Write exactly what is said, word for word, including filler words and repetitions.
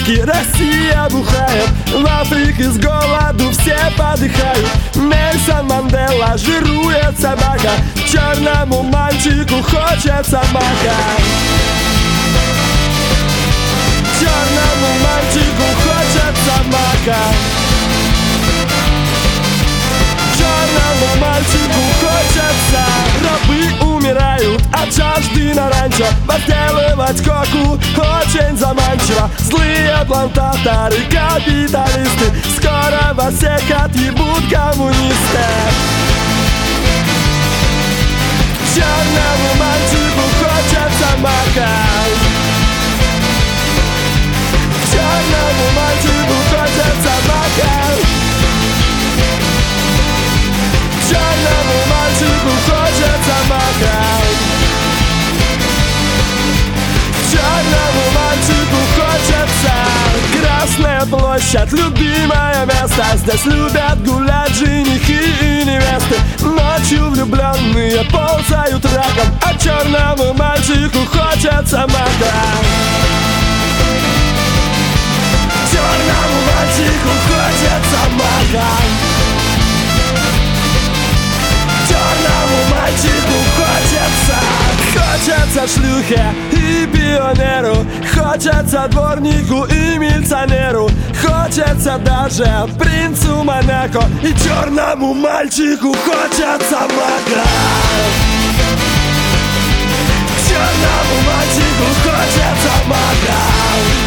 сутки Россия бухает, в Африке с голоду все подыхают. Нельсон Мандела жирует собака, черному мальчику хочется мака. Черному мальчику хочется мака. Черному мальчику хочется. Рабы умирают от жажды на ранчо, возделывать коку очень заманчиво. Злые плантаторы, капиталисты, скоро вас всех отъебут коммунисты. Черному мальчику хочется мака. Черному мальчику хочется мака. Черному мальчику хочется мака. Черному мальчику хочется. Красная площадь, любимое место. Здесь любят гулять женихи и невесты. Ночью влюбленные ползают раком, а черному мальчику хочется мака. Черному мальчику хочется мака. Черному мальчику хочется. Хочется шлюхе и пионеру, хочется дворнику и милиционеру, хочется даже принцу Монако. И черному мальчику хочется мака. Черному мальчику хочется мака.